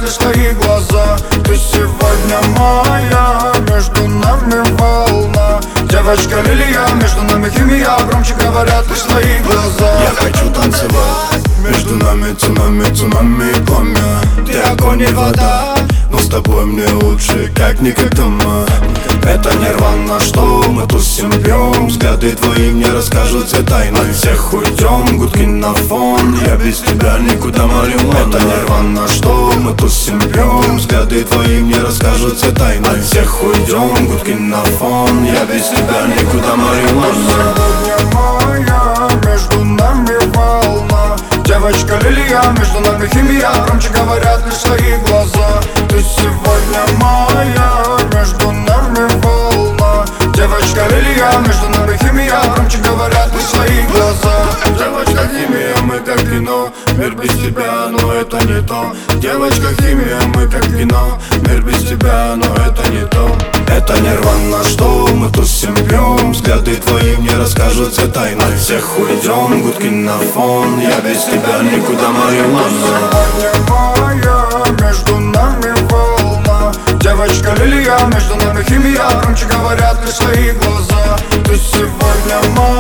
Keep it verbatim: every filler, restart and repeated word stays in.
лишь твои глаза. Ты сегодня моя, между нами волна. Девочка лилия, между нами химия, громче говорят лишь твои глаза. Я хочу танцевать, между нами цунами, цунами и пламя. Ты огонь и вода, но с тобой мне лучше, как никогда мы. Это нирвана, что мы тусим, пьем. Взгляды твои мне расскажут все тайны. От всех уйдем, гудки на фон. Я без тебя никуда, Марилона. Это нирвана, что мы тусим, пьем. Взгляды твои мне расскажут все тайны. От всех уйдем, гудки на фон. Я без тебя никуда, Марилона. Сегодня моя, между нами волна. Девочка лилия, между нами химия, громче говорят лишь твои глаза. Ты сегодня моя, между нами волна. Девочка лилия, между нами химия, громче говорят лишь твои глаза. Девочка химия, мы как кино. Мир без тебя, но это не то. Девочка химия, мы как кино. Мир без тебя, но это не то. Это нирвана, что мы тусим, пьем. Взгляды твои мне расскажут все тайны. От всех уйдем, гудки на фон. Я без тебя никуда, Марилона. Сегодня моя, между нами волна. Девочка лилия, между нами химия, громче говорят лишь твои глаза. Ты сегодня моя.